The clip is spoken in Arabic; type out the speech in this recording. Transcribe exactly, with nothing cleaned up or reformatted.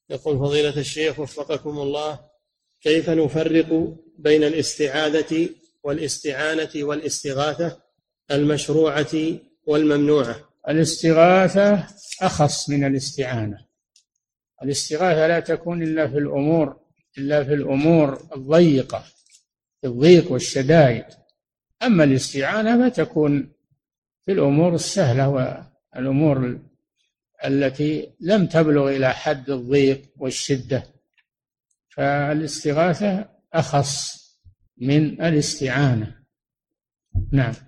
يقول فضيلة الشيخ وفقكم الله: كيف نفرق بين الاستعاذة والاستعانة والاستغاثة المشروعة والممنوعة؟ الاستغاثة أخص من الاستعانة. الاستغاثة لا تكون إلا في الأمور إلا في الأمور الضيقة، في الضيق والشدائد. أما الاستعانة فتكون في الأمور السهلة والأمور التي لم تبلغ إلى حد الضيق والشدة، فالاستغاثة أخص من الاستعانة. نعم.